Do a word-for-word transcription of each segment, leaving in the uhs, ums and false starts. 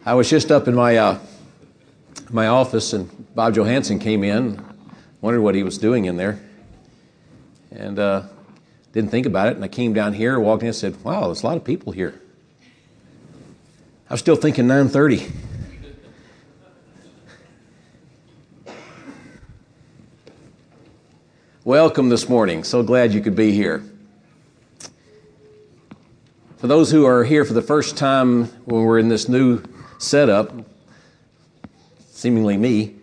I was just up in my uh, my office, and Bob Johansson came in. Wondered what he was doing in there, and uh, didn't think about it. And I came down here, walked in, and said, "Wow, there's a lot of people here." I was still thinking nine thirty. Welcome this morning. So glad you could be here. For those who are here for the first time when we're in this new setup, seemingly me,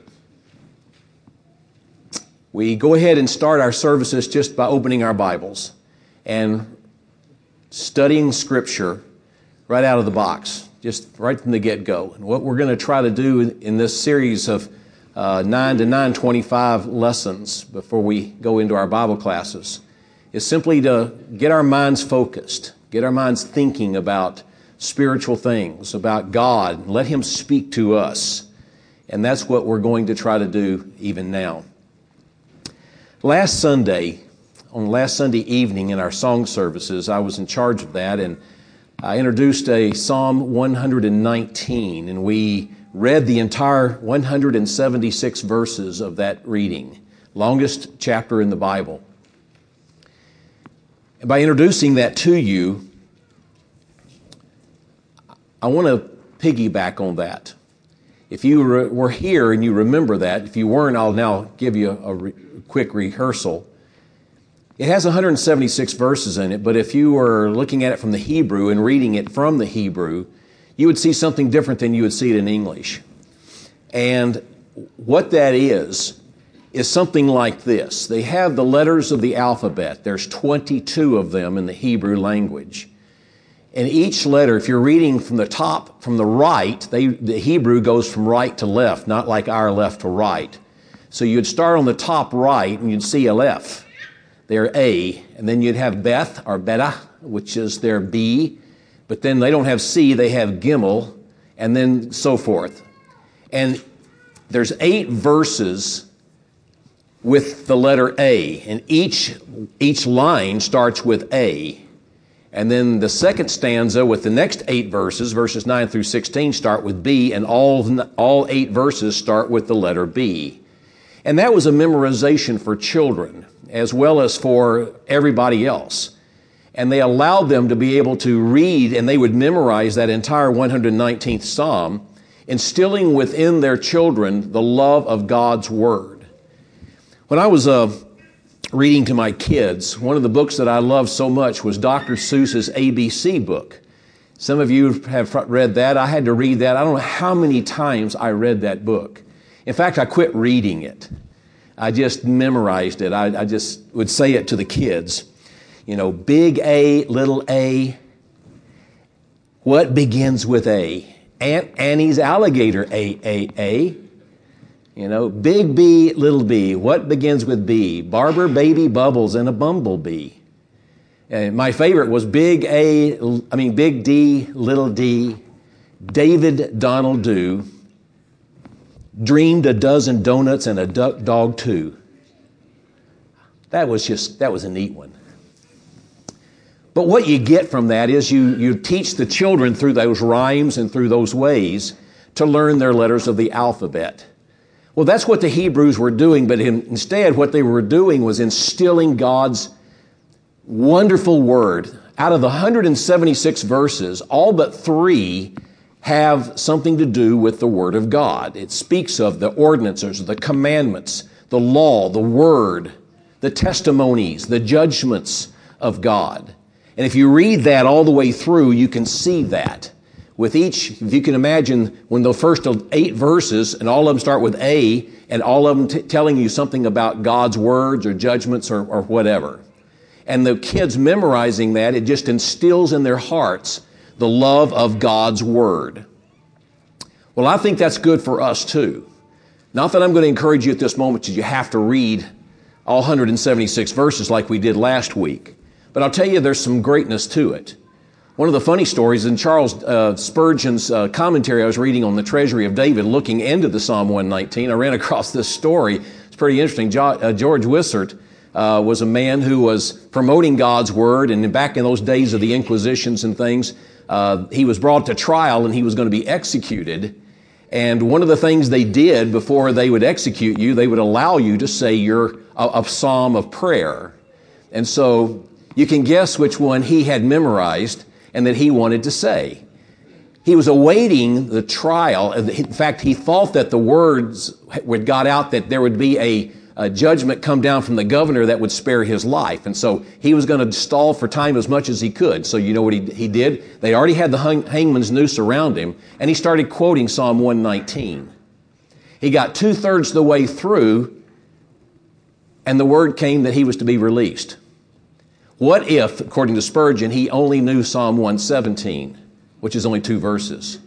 we go ahead and start our services just by opening our Bibles and studying Scripture right out of the box, just right from the get-go. And what we're going to try to do in this series of uh, nine to nine twenty-five lessons before we go into our Bible classes is simply to get our minds focused, get our minds thinking about spiritual things, about God, and let Him speak to us. And that's what we're going to try to do even now. Last Sunday, on last Sunday evening in our song services, I was in charge of that, and I introduced a Psalm one nineteen, and we read the entire one hundred seventy-six verses of that reading, longest chapter in the Bible. And by introducing that to you, I want to piggyback on that. If you were here and you remember that, if you weren't, I'll now give you a re- quick rehearsal. It has one hundred seventy-six verses in it, but if you were looking at it from the Hebrew and reading it from the Hebrew, you would see something different than you would see it in English. And what that is, is something like this. They have the letters of the alphabet. There's twenty-two of them in the Hebrew language. And each letter, if you're reading from the top, from the right, they, the Hebrew goes from right to left, not like our left to right. So you'd start on the top right and you'd see Aleph, their A, and then you'd have Beth or Beta, which is their B, but then they don't have C, they have Gimel, and then so forth. And there's eight verses with the letter A, and each, each line starts with A. And then the second stanza with the next eight verses, verses nine through sixteen, start with B, and all, all eight verses start with the letter B. And that was a memorization for children, as well as for everybody else. And they allowed them to be able to read, and they would memorize that entire one hundred nineteenth Psalm, instilling within their children the love of God's Word. When I was uh, reading to my kids, one of the books that I loved so much was Doctor Seuss's A B C book. Some of you have read that. I had to read that. I don't know how many times I read that book. In fact, I quit reading it. I just memorized it. I, I just would say it to the kids. You know, big A, little a. What begins with A? Aunt Annie's alligator, A, A, A. You know, big B, little b. What begins with B? Barber, baby, bubbles, and a bumblebee. And my favorite was big A, I mean, big D, little d. David Donald do. Dreamed a dozen donuts and a duck dog too. That was just, that was a neat one. But what you get from that is you, you teach the children through those rhymes and through those ways to learn their letters of the alphabet. Well, that's what the Hebrews were doing, but in, instead what they were doing was instilling God's wonderful Word. Out of the one hundred seventy-six verses, all but three have something to do with the Word of God. It speaks of the ordinances, the commandments, the law, the Word, the testimonies, the judgments of God. And if you read that all the way through, you can see that. With each, if you can imagine, when the first eight verses, and all of them start with A, and all of them t- telling you something about God's words or judgments or, or whatever. And the kids memorizing that, it just instills in their hearts the love of God's Word. Well, I think that's good for us too. Not that I'm going to encourage you at this moment that you have to read all one hundred seventy-six verses like we did last week. But I'll tell you there's some greatness to it. One of the funny stories in Charles uh, Spurgeon's uh, commentary I was reading on the Treasury of David, looking into the Psalm one nineteen, I ran across this story. It's pretty interesting. Jo- uh, George Wishart uh, was a man who was promoting God's Word, and back in those days of the Inquisitions and things, uh, he was brought to trial and he was going to be executed. And one of the things they did before they would execute you, they would allow you to say your a, a psalm of prayer. And so you can guess which one he had memorized and that he wanted to say. He was awaiting the trial. In fact, he thought that the words had got out that there would be a, a judgment come down from the governor that would spare his life. And so he was going to stall for time as much as he could. So you know what he, he did? They already had the hang, hangman's noose around him, and he started quoting Psalm one nineteen. He got two-thirds of the way through, and the word came that he was to be released. What if, according to Spurgeon, he only knew Psalm one seventeen? Which is only two verses?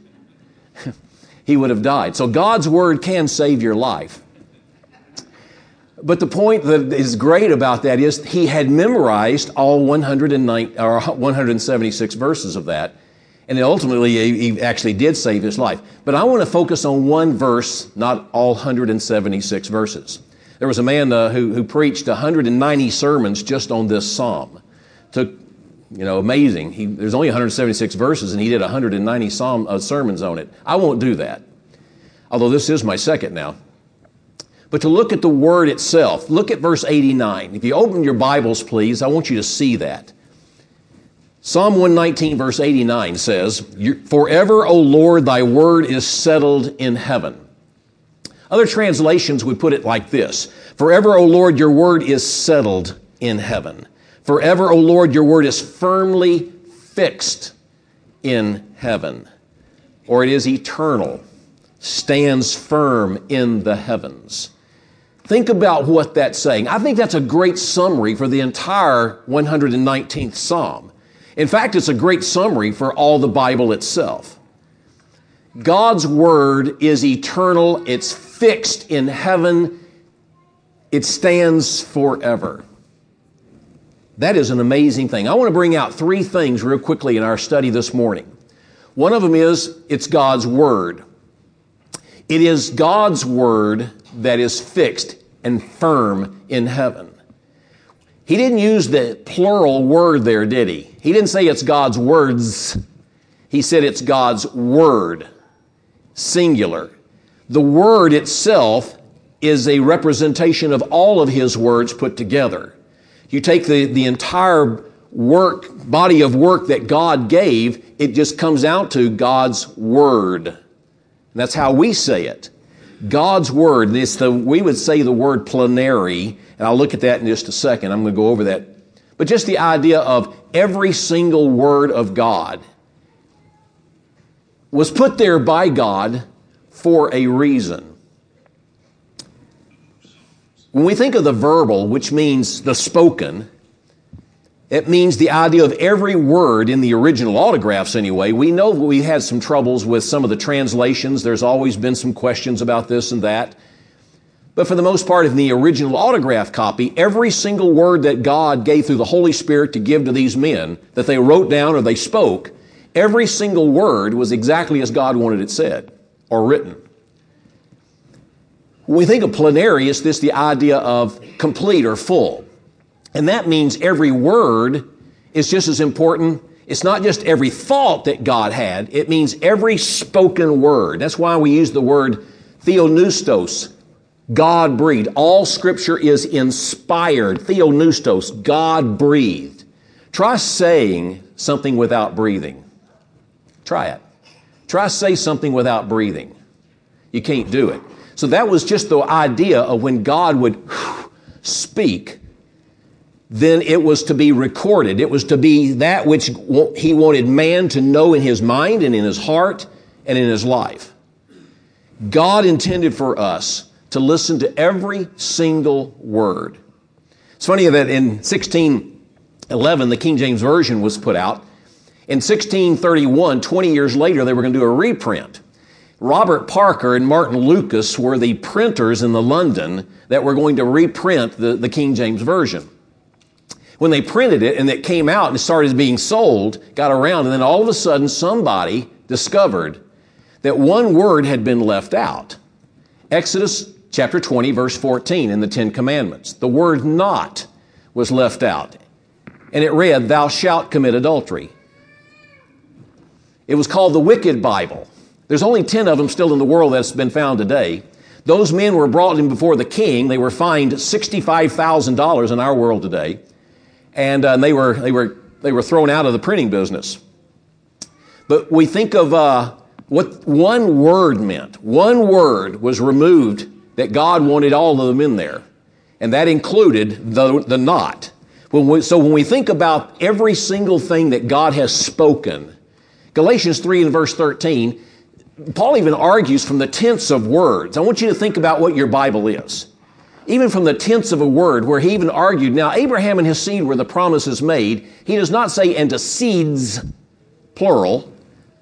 He would have died. So God's word can save your life. But the point that is great about that is he had memorized all one hundred nine, or one hundred seventy-six verses of that, and ultimately he actually did save his life. But I want to focus on one verse, not all one hundred seventy-six verses. There was a man uh, who, who preached one hundred ninety sermons just on this psalm. Took You know, amazing. He, there's only one hundred seventy-six verses, and he did one hundred ninety psalm, uh, sermons on it. I won't do that, although this is my second now. But to look at the word itself, look at verse eighty-nine. If you open your Bibles, please, I want you to see that. Psalm one nineteen, verse eighty-nine says, "Forever, O Lord, thy word is settled in heaven." Other translations would put it like this: "Forever, O Lord, your word is settled in heaven." Forever, O Lord, your word is firmly fixed in heaven. Or it is eternal, stands firm in the heavens. Think about what that's saying. I think that's a great summary for the entire one hundred nineteenth Psalm. In fact, it's a great summary for all the Bible itself. God's word is eternal. It's fixed in heaven. It stands forever. That is an amazing thing. I want to bring out three things real quickly in our study this morning. One of them is it's God's word. It is God's word that is fixed and firm in heaven. He didn't use the plural word there, did he? He didn't say it's God's words. He said it's God's word, singular. The word itself is a representation of all of his words put together. You take the, the entire work, body of work that God gave, it just comes out to God's word. And that's how we say it. God's word. It's the, we would say the word plenary, and I'll look at that in just a second. I'm going to go over that. But just the idea of every single word of God was put there by God for a reason. When we think of the verbal, which means the spoken, it means the idea of every word in the original autographs anyway. We know we had some troubles with some of the translations. There's always been some questions about this and that. But for the most part, in the original autograph copy, every single word that God gave through the Holy Spirit to give to these men, that they wrote down or they spoke, every single word was exactly as God wanted it said or written. When we think of plenary, it's this the idea of complete or full. And that means every word is just as important. It's not just every thought that God had. It means every spoken word. That's why we use the word theopneustos, God breathed. All Scripture is inspired. Theopneustos, God breathed. Try saying something without breathing. Try it. Try say something without breathing. You can't do it. So that was just the idea of when God would speak, then it was to be recorded. It was to be that which he wanted man to know in his mind and in his heart and in his life. God intended for us to listen to every single word. It's funny that in sixteen eleven, the King James Version was put out. In sixteen thirty-one, twenty years later, they were going to do a reprint. Robert Parker and Martin Lucas were the printers in the London that were going to reprint the, the King James Version. When they printed it and it came out and started being sold, got around, and then all of a sudden somebody discovered that one word had been left out. Exodus chapter twenty, verse fourteen in the Ten Commandments. The word not was left out. And it read, "Thou shalt commit adultery." It was called the Wicked Bible. There's only ten of them still in the world that's been found today. Those men were brought in before the king. They were fined sixty-five thousand dollars in our world today. And uh, they were they were they were thrown out of the printing business. But we think of uh, what one word meant. One word was removed that God wanted all of them in there, and that included the the not. When we, so when we think about every single thing that God has spoken, Galatians three and verse thirteen, Paul even argues from the tense of words. I want you to think about what your Bible is. Even from the tense of a word, where he even argued, now Abraham and his seed were the promises made. He does not say, and to seeds, plural,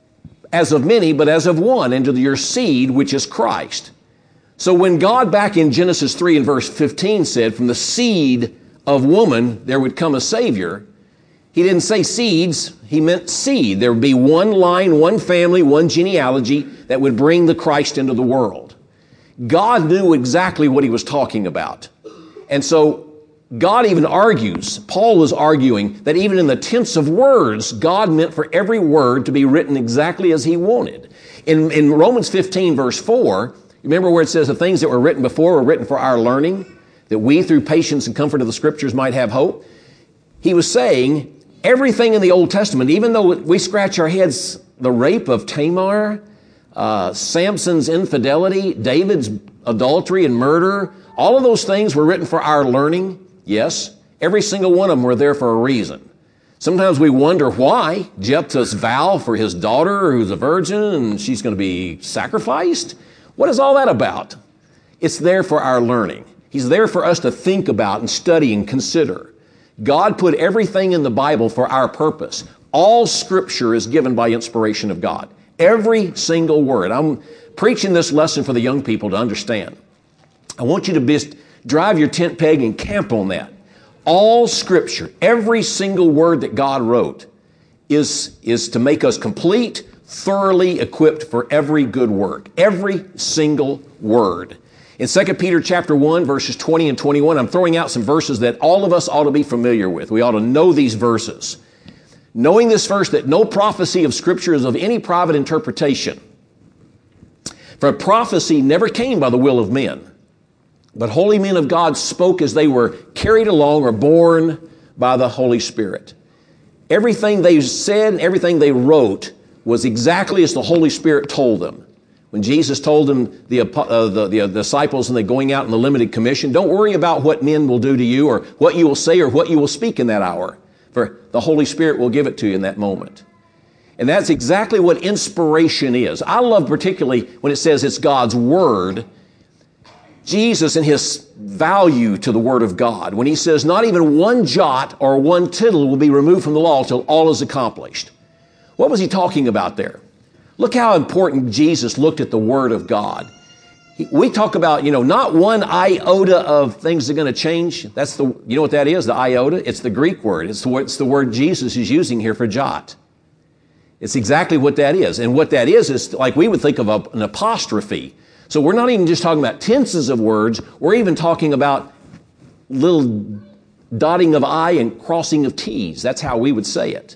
as of many, but as of one, and to your seed, which is Christ. So when God back in Genesis three and verse fifteen said, from the seed of woman, there would come a Savior, he didn't say seeds, he meant seed. There would be one line, one family, one genealogy that would bring the Christ into the world. God knew exactly what he was talking about. And so God even argues, Paul was arguing that even in the tense of words, God meant for every word to be written exactly as he wanted. In, in Romans fifteen verse four, remember where it says the things that were written before were written for our learning, that we through patience and comfort of the Scriptures might have hope. He was saying everything in the Old Testament, even though we scratch our heads, the rape of Tamar, uh, Samson's infidelity, David's adultery and murder, all of those things were written for our learning. Yes, every single one of them were there for a reason. Sometimes we wonder why. Jephthah's vow for his daughter who's a virgin and she's going to be sacrificed. What is all that about? It's there for our learning. He's there for us to think about and study and consider. God put everything in the Bible for our purpose. All Scripture is given by inspiration of God. Every single word. I'm preaching this lesson for the young people to understand. I want you to just drive your tent peg and camp on that. All Scripture, every single word that God wrote is, is to make us complete, thoroughly equipped for every good work. Every single word. In Second Peter chapter one, verses twenty and twenty-one, I'm throwing out some verses that all of us ought to be familiar with. We ought to know these verses. Knowing this first, that no prophecy of Scripture is of any private interpretation. For prophecy never came by the will of men, but holy men of God spoke as they were carried along or borne by the Holy Spirit. Everything they said, everything they wrote was exactly as the Holy Spirit told them. When Jesus told them, the, uh, the, the disciples, and they're going out in the limited commission, don't worry about what men will do to you or what you will say or what you will speak in that hour, for the Holy Spirit will give it to you in that moment. And that's exactly what inspiration is. I love particularly when it says it's God's Word. Jesus and his value to the Word of God, when he says not even one jot or one tittle will be removed from the law till all is accomplished. What was he talking about there? Look how important Jesus looked at the Word of God. He, we talk about, you know, not one iota of things are going to change. That's the, you know what that is, the iota? It's the Greek word. It's the, it's the word Jesus is using here for jot. It's exactly what that is. And what that is, is like we would think of a, an apostrophe. So we're not even just talking about tenses of words. We're even talking about little dotting of I and crossing of T's. That's how we would say it.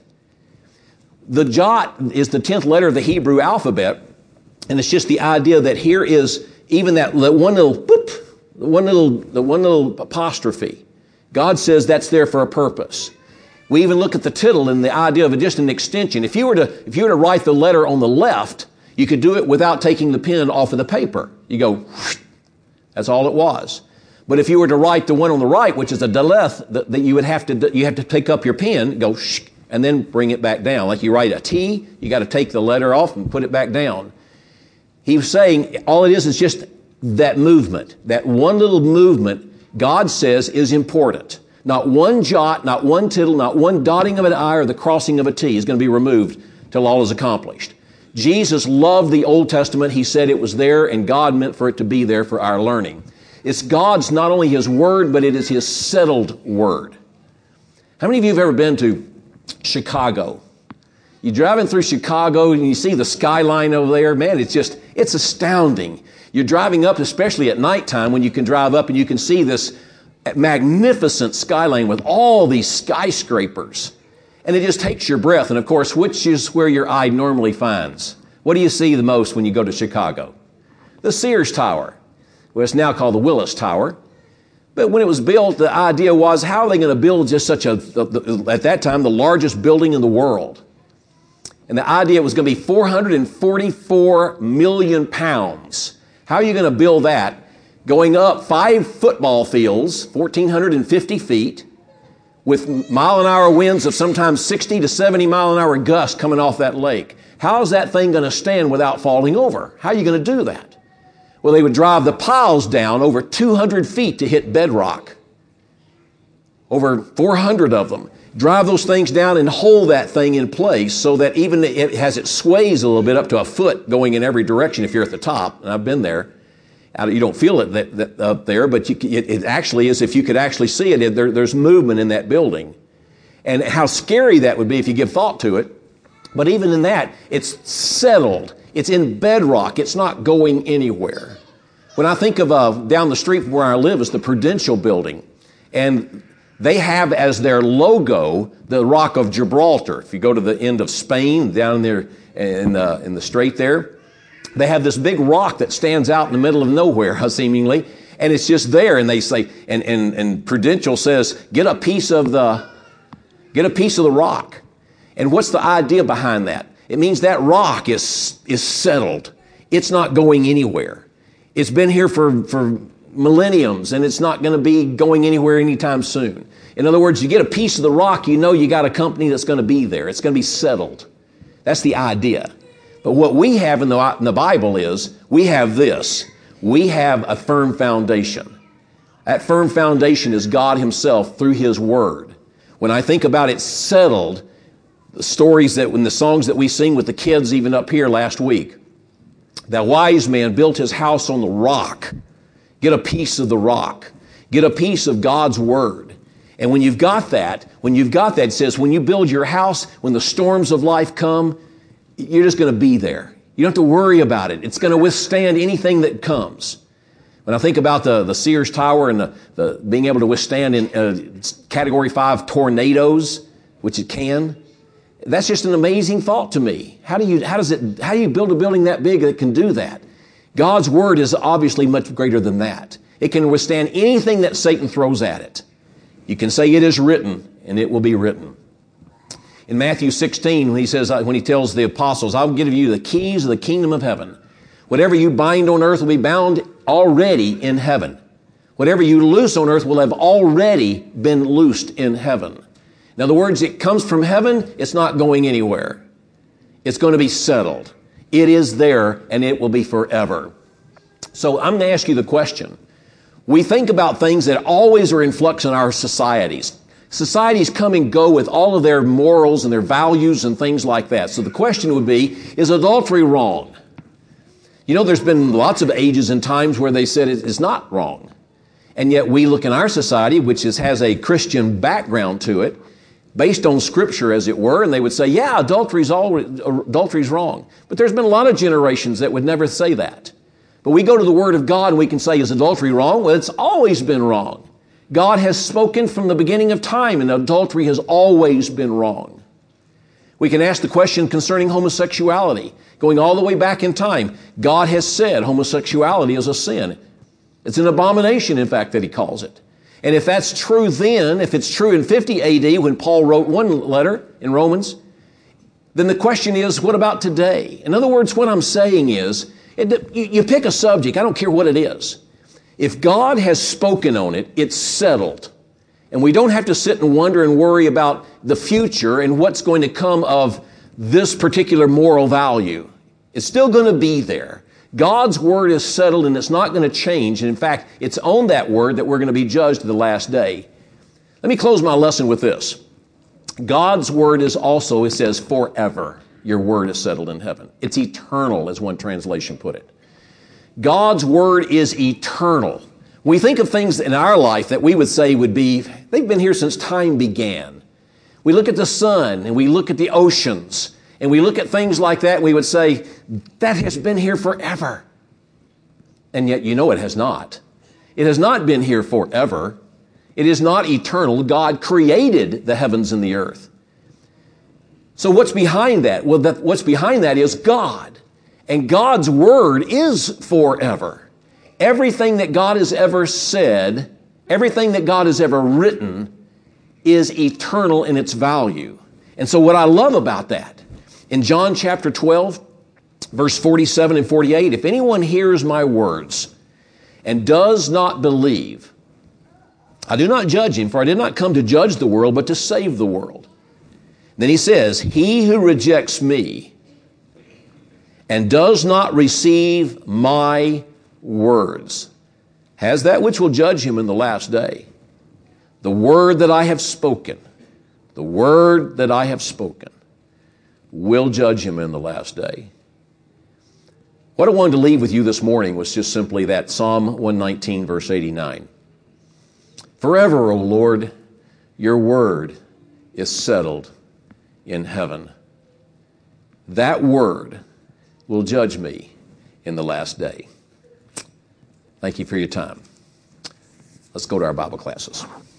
The jot is the tenth letter of the Hebrew alphabet, and it's just the idea that here is even that one little boop, the one little, the one little apostrophe. God says that's there for a purpose. We even look at the tittle and the idea of just an extension. If you were to, if you were to write the letter on the left, you could do it without taking the pen off of the paper. You go, whoosh, that's all it was. But if you were to write the one on the right, which is a daleth, that, that you would have to, you have to take up your pen, go, shh, and then bring it back down. Like you write a T, you got to take the letter off and put it back down. He was saying all it is is just that movement. That one little movement, God says, is important. Not one jot, not one tittle, not one dotting of an I or the crossing of a T is going to be removed till all is accomplished. Jesus loved the Old Testament. He said it was there, and God meant for it to be there for our learning. It's God's, not only His Word, but it is His settled Word. How many of you have ever been to Chicago? You're driving through Chicago and you see the skyline over there. Man, it's just, it's astounding. You're driving up, especially at nighttime, when you can drive up and you can see this magnificent skyline with all these skyscrapers. And it just takes your breath. And of course, which is where your eye normally finds? What do you see the most when you go to Chicago? The Sears Tower. Well, it's now called the Willis Tower. But when it was built, the idea was, how are they going to build just such a, at that time, the largest building in the world? And the idea was going to be four hundred forty-four million pounds. How are you going to build that? Going up five football fields, one thousand four hundred fifty feet, with mile an hour winds of sometimes sixty to seventy mile an hour gusts coming off that lake. How is that thing going to stand without falling over? How are you going to do that? Well, they would drive the piles down over two hundred feet to hit bedrock. Over four hundred of them. Drive those things down and hold that thing in place so that even it, as it sways a little bit up to a foot going in every direction if you're at the top, and I've been there, you don't feel it that, that, up there, but you, it, it actually is, if you could actually see it, it there, there's movement in that building. And how scary that would be if you give thought to it. But even in that, it's settled. It's in bedrock. It's not going anywhere. When I think of uh, down the street from where I live is the Prudential Building. And they have as their logo the Rock of Gibraltar. If you go to the end of Spain, down there in, uh, in the strait there, they have this big rock that stands out in the middle of nowhere, seemingly, and it's just there. And they say, and, and, and Prudential says, get a piece of the, get a piece of the rock. And what's the idea behind that? It means that rock is, is settled. It's not going anywhere. It's been here for, for millenniums, and it's not going to be going anywhere anytime soon. In other words, you get a piece of the rock, you know you got a company that's going to be there. It's going to be settled. That's the idea. But what we have in the, in the Bible is, we have this. We have a firm foundation. That firm foundation is God Himself through His Word. When I think about it settled, the stories that, when the songs that we sing with the kids even up here last week, that wise man built his house on the rock. Get a piece of the rock. Get a piece of God's Word. And when you've got that, when you've got that, it says when you build your house, when the storms of life come, you're just going to be there. You don't have to worry about it. It's going to withstand anything that comes. When I think about the, the Sears Tower and the, the being able to withstand in uh, Category five tornadoes, which it can, that's just an amazing thought to me. How do you, how does it, how do you build a building that big that can do that? God's Word is obviously much greater than that. It can withstand anything that Satan throws at it. You can say it is written, and it will be written. In Matthew sixteen, when he says, when he tells the apostles, I'll give you the keys of the kingdom of heaven. Whatever you bind on earth will be bound already in heaven. Whatever you loose on earth will have already been loosed in heaven. In other words, it comes from heaven, it's not going anywhere. It's going to be settled. It is there, and it will be forever. So I'm going to ask you the question. We think about things that always are in flux in our societies. Societies come and go with all of their morals and their values and things like that. So the question would be, is adultery wrong? You know, there's been lots of ages and times where they said it is not wrong. And yet we look in our society, which is, has a Christian background to it, based on Scripture, as it were, and they would say, yeah, adultery's all, adultery's wrong. But there's been a lot of generations that would never say that. But we go to the Word of God and we can say, is adultery wrong? Well, it's always been wrong. God has spoken from the beginning of time, and adultery has always been wrong. We can ask the question concerning homosexuality, going all the way back in time. God has said homosexuality is a sin. It's an abomination, in fact, that He calls it. And if that's true then, if it's true in fifty A D when Paul wrote one letter in Romans, then the question is, what about today? In other words, what I'm saying is, it, you, you pick a subject, I don't care what it is. If God has spoken on it, it's settled. And we don't have to sit and wonder and worry about the future and what's going to come of this particular moral value. It's still going to be there. God's Word is settled and it's not going to change. And in fact, it's on that Word that we're going to be judged to the last day. Let me close my lesson with this. God's Word is also, it says, forever. Your Word is settled in heaven. It's eternal, as one translation put it. God's Word is eternal. We think of things in our life that we would say would be, they've been here since time began. We look at the sun and we look at the oceans and we look at things like that and we would say, that has been here forever. And yet, you know, it has not. It has not been here forever. It is not eternal. God created the heavens and the earth. So what's behind that? Well, that, what's behind that is God. And God's Word is forever. Everything that God has ever said, everything that God has ever written is eternal in its value. And so what I love about that, in John chapter twelve, verse forty-seven and forty-eight, if anyone hears my words and does not believe, I do not judge him, for I did not come to judge the world, but to save the world. Then he says, he who rejects me and does not receive my words has that which will judge him in the last day. The word that I have spoken, the word that I have spoken will judge him in the last day. What I wanted to leave with you this morning was just simply that Psalm one nineteen, verse eighty-nine. Forever, O Lord, your word is settled in heaven. That word will judge me in the last day. Thank you for your time. Let's go to our Bible classes.